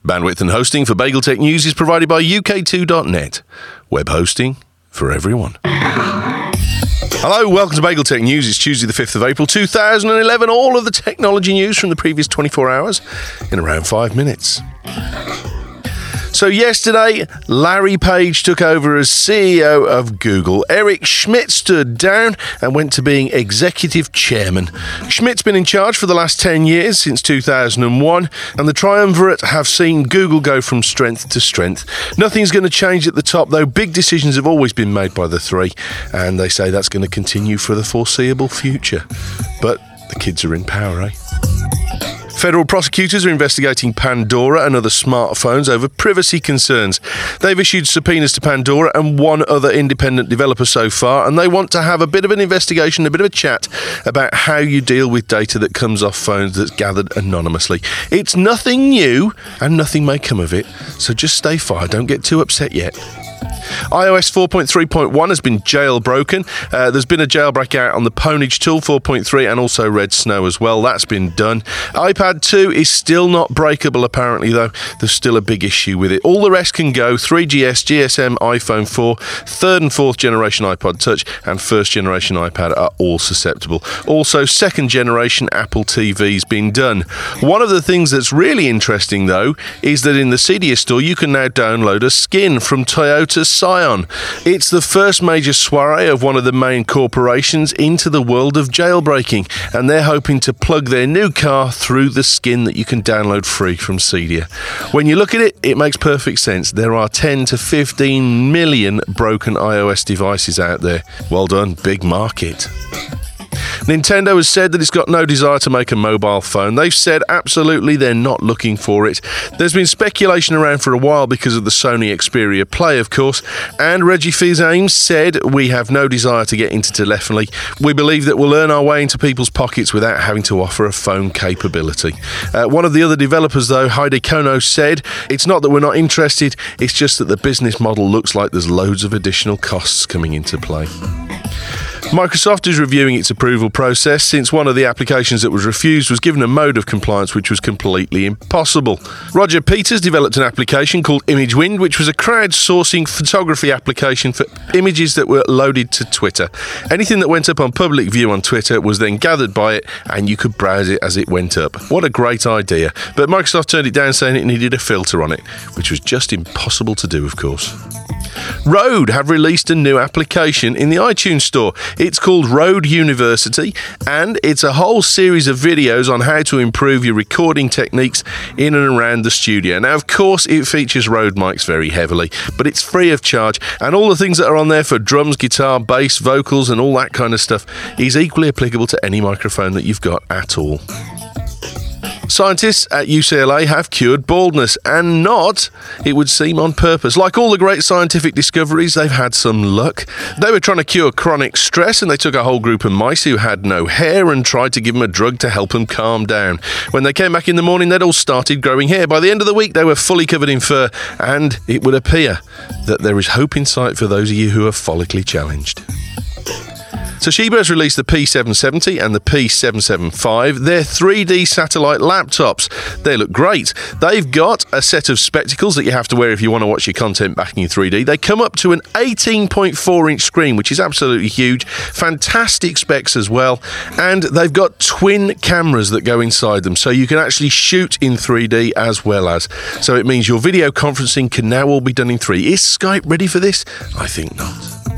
Bandwidth and hosting for BagelTech News is provided by UK2.net. Web hosting for everyone. Hello, welcome to BagelTech News. It's Tuesday the 5th of April 2011. All of the technology news from the previous 24 hours in around 5 minutes. So yesterday, Larry Page took over as CEO of Google. Eric Schmidt stood down and went to being executive chairman. Schmidt's been in charge for the last 10 years, since 2001, and the triumvirate have seen Google go from strength to strength. Nothing's going to change at the top, though. Big decisions have always been made by the three, and they say that's going to continue for the foreseeable future. But the kids are in power, eh? Federal prosecutors are investigating Pandora and other smartphones over privacy concerns. They've issued subpoenas to Pandora and one other independent developer so far, and they want to have a bit of an investigation, a bit of a chat about how you deal with data that comes off phones that's gathered anonymously. It's nothing new, and nothing may come of it, so just stay far, don't get too upset yet. iOS 4.3.1 has been jailbroken. There's been a jailbreak out on the Pwnage tool 4.3 and also Red Snow as well. That's been done. iPad 2 is still not breakable apparently, though. There's still a big issue with it. All the rest can go. 3GS, GSM, iPhone 4, 3rd and 4th generation iPod Touch and 1st generation iPad are all susceptible. Also, 2nd generation Apple TV's been done. One of the things that's really interesting, though, is that in the Cydia store you can now download a skin from Toyota Scion. It's the first major soiree of one of the main corporations into the world of jailbreaking, and they're hoping to plug their new car through the skin that you can download free from Cydia. When you look at it, it makes perfect sense. There are 10 to 15 million broken iOS devices out there. Well done, big market. Nintendo has said that it's got no desire to make a mobile phone. They've said absolutely they're not looking for it. There's been speculation around for a while because of the Sony Xperia Play, of course, and Reggie Fils-Aimé said, "We have no desire to get into telephony. We believe that we'll earn our way into people's pockets without having to offer a phone capability." One of the other developers, though, Heidi Kono, said, "It's not that we're not interested, it's just that the business model looks like there's loads of additional costs coming into play." Microsoft is reviewing its approval process since one of the applications that was refused was given a mode of compliance which was completely impossible. Roger Peters developed an application called ImageWind, which was a crowdsourcing photography application for images that were loaded to Twitter. Anything that went up on public view on Twitter was then gathered by it and you could browse it as it went up. What a great idea. But Microsoft turned it down saying it needed a filter on it, which was just impossible to do, of course. Rode have released a new application in the iTunes store. It's called Rode University, and it's a whole series of videos on how to improve your recording techniques in and around the studio. Now, of course, it features Rode mics very heavily, but it's free of charge, and all the things that are on there for drums, guitar, bass, vocals, and all that kind of stuff is equally applicable to any microphone that you've got at all. Scientists at UCLA have cured baldness, and not, it would seem, on purpose. Like all the great scientific discoveries, they've had some luck. They were trying to cure chronic stress, and they took a whole group of mice who had no hair and tried to give them a drug to help them calm down. When they came back in the morning, they'd all started growing hair. By the end of the week, they were fully covered in fur, and it would appear that there is hope in sight for those of you who are follically challenged. Toshiba has released the P770 and the P775. They're 3D satellite laptops. They look great. They've got a set of spectacles that you have to wear if you want to watch your content back in 3D. They come up to an 18.4-inch screen, which is absolutely huge. Fantastic specs as well. And they've got twin cameras that go inside them, so you can actually shoot in 3D as well as. So it means your video conferencing can now all be done in 3D. Is Skype ready for this? I think not.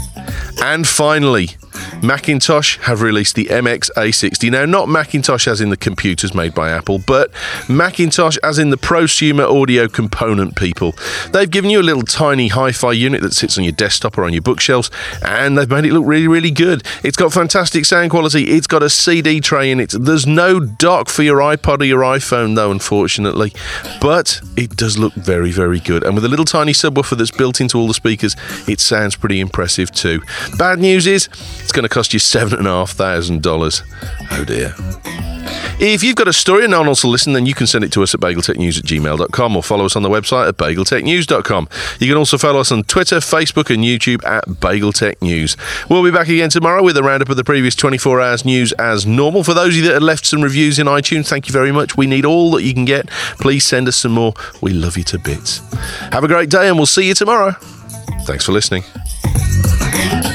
And finally, Macintosh have released the MX A60. Now, not Macintosh as in the computers made by Apple, but Macintosh as in the prosumer audio component people. They've given you a little tiny hi-fi unit that sits on your desktop or on your bookshelves, and they've made it look really, really good. It's got fantastic sound quality. It's got a CD tray in it. There's no dock for your iPod or your iPhone, though, unfortunately. But it does look very, very good. And with a little tiny subwoofer that's built into all the speakers, it sounds pretty impressive too. Bad news is, it's going to cost you $7,500. Oh dear. If you've got a story and no one else will listen, then you can send it to us at bageltechnews@gmail.com or follow us on the website at bageltechnews.com. You can also follow us on Twitter, Facebook and YouTube at BagelTechNews. We'll be back again tomorrow with a roundup of the previous 24 hours news as normal. For those of you that have left some reviews in iTunes, thank you very much. We need all that you can get. Please send us some more. We love you to bits. Have a great day and we'll see you tomorrow. Thanks for listening.